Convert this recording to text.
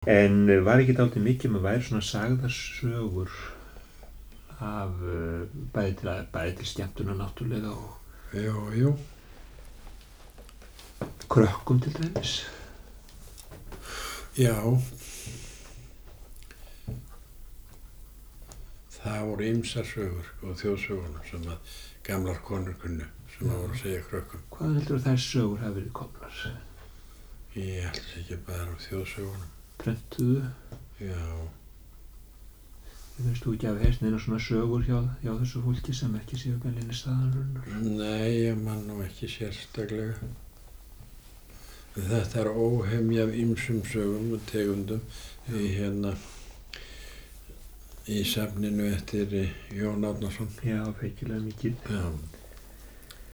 En var ekki dálítið mikið með væri svona sagðarsögur af bæði til skemmtunar náttúrulega og Jú. krökkum til dæmis? Já. Það voru ýmsar sögur og þjóðsögunum sem að gamlar konur kunnu, sem að voru að segja krökkum. Hvað heldur þær sögur hafi verið komnar? Ég held ekki bara á þjóðsögunum. Prentuðu? Já. Ég veist þú ekki að hafa heyrt neina svona sögur hjá þessu fólki sem ekki séu beinlínis staðanrunnar? Nei, ég man nú ekki sérstaklega. Þetta er óhemjað ýmsum sögum og tegundum í safninu eftir Jón Árnason. Já, feikilega mikið. Já.